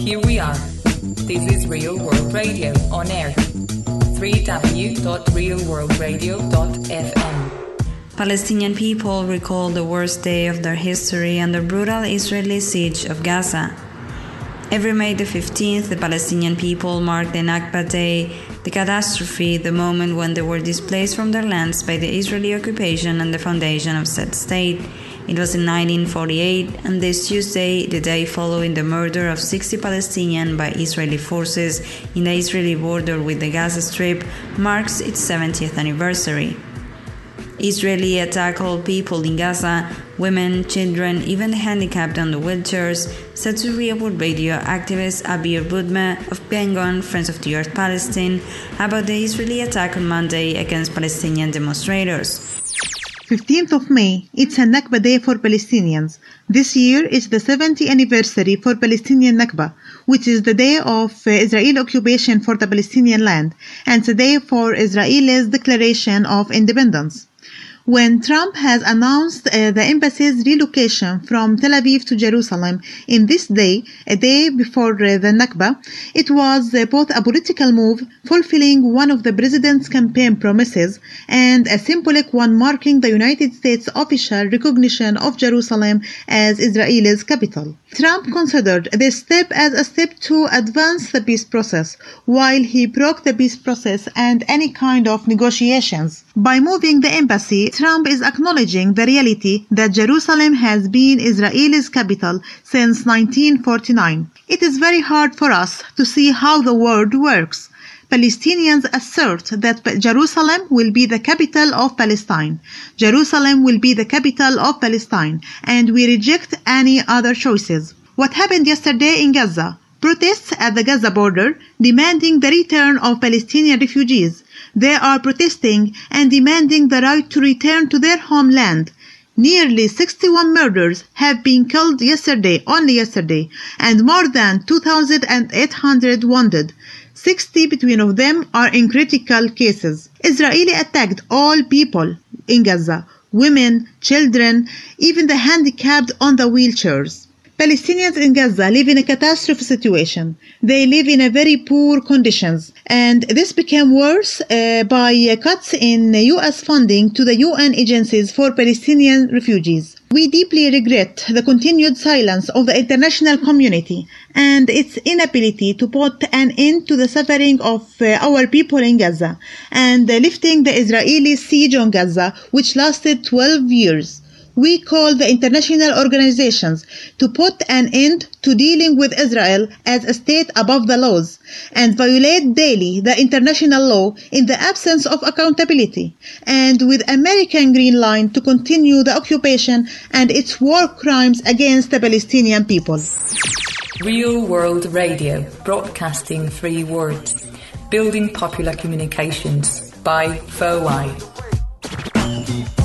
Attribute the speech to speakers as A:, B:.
A: Here we are. This is Real World Radio on air. www.realworldradio.fm.
B: Palestinian people recall the worst day of their history and the brutal Israeli siege of Gaza. Every May the 15th, the Palestinian people mark the Nakba Day, the catastrophe, the moment when they were displaced from their lands by the Israeli occupation and the foundation of said state. It was in 1948, and this Tuesday, the day following the murder of 60 Palestinians by Israeli forces in the Israeli border with the Gaza Strip, marks its 70th anniversary. Israeli attack all people in Gaza, women, children, even the handicapped on the wheelchairs, said to Real World Radio activist Abir Budme of Bengon, Friends of the Earth Palestine, about the Israeli attack on Monday against Palestinian demonstrators.
C: 15th of May, it's a Nakba Day for Palestinians. This year is the 70th anniversary for Palestinian Nakba, which is the day of Israeli occupation for the Palestinian land, and the day for Israel's declaration of independence. When Trump has announced the embassy's relocation from Tel Aviv to Jerusalem in this day, a day before the Nakba, it was both a political move fulfilling one of the president's campaign promises and a symbolic one marking the United States' official recognition of Jerusalem as Israel's capital. Trump considered this step as a step to advance the peace process, while he broke the peace process and any kind of negotiations. By moving the embassy, Trump is acknowledging the reality that Jerusalem has been Israel's capital since 1949. It is very hard for us to see how the world works. Palestinians assert that Jerusalem will be the capital of Palestine. Jerusalem will be the capital of Palestine, and we reject any other choices. What happened yesterday in Gaza? Protests at the Gaza border demanding the return of Palestinian refugees. They are protesting and demanding the right to return to their homeland. Nearly 61 murders have been killed only yesterday, and more than 2,800 wounded. 60 between of them are in critical cases. Israeli attacked all people in Gaza, women, children, even the handicapped on the wheelchairs. Palestinians in Gaza live in a catastrophe situation. They live in a very poor conditions, and this became worse by cuts in U.S. funding to the UN agencies for Palestinian refugees. We deeply regret the continued silence of the international community and its inability to put an end to the suffering of our people in Gaza and lifting the Israeli siege on Gaza, which lasted 12 years. We call the international organizations to put an end to dealing with Israel as a state above the laws and violate daily the international law in the absence of accountability, and with American green line to continue the occupation and its war crimes against the Palestinian people.
A: Real World Radio, broadcasting 3 words, building popular communications by FOI.